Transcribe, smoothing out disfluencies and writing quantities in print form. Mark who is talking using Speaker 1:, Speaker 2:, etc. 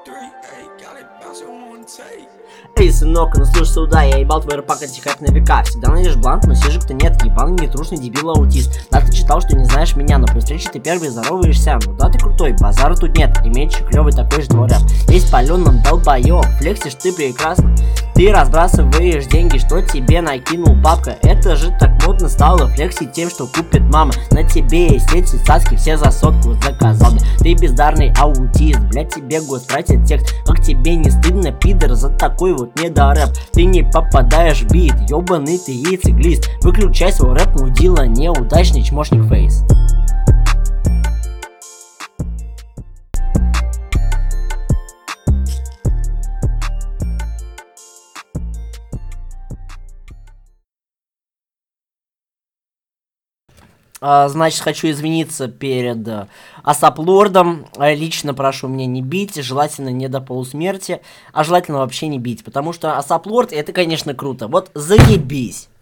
Speaker 1: Эй, сынок, ну слушай сюда, я ебал твой рэпак отдыхать на века. Всегда найдешь бланк, но сижик-то нет, ебаный нетрушный дебил-аутист. Да, ты читал, что не знаешь меня, но при встрече ты первый здороваешься. Ну да, ты крутой, базара тут нет, ремейчик клёвый такой же твой рэп. Есть палёным долбоёб, флексишь ты прекрасно. Ты разбрасываешь деньги, что тебе накинул папка. Это же так модно стало флексить тем, что купит мама. На тебе есть эти цацки, все за сотку заказал. Ты бездарный аутист, блять, тебе год тратит текст. Как тебе не стыдно, пидор, за такой вот недорэп? Ты не попадаешь в бит, ёбаный ты яйцеглист. Выключай свой рэп, мудила, неудачный чмошник фейс. Значит, хочу извиниться перед Асаплордом. Лично прошу меня не бить, желательно не до полусмерти, а желательно вообще не бить, потому что Асаплорд это, конечно, круто. Вот заебись.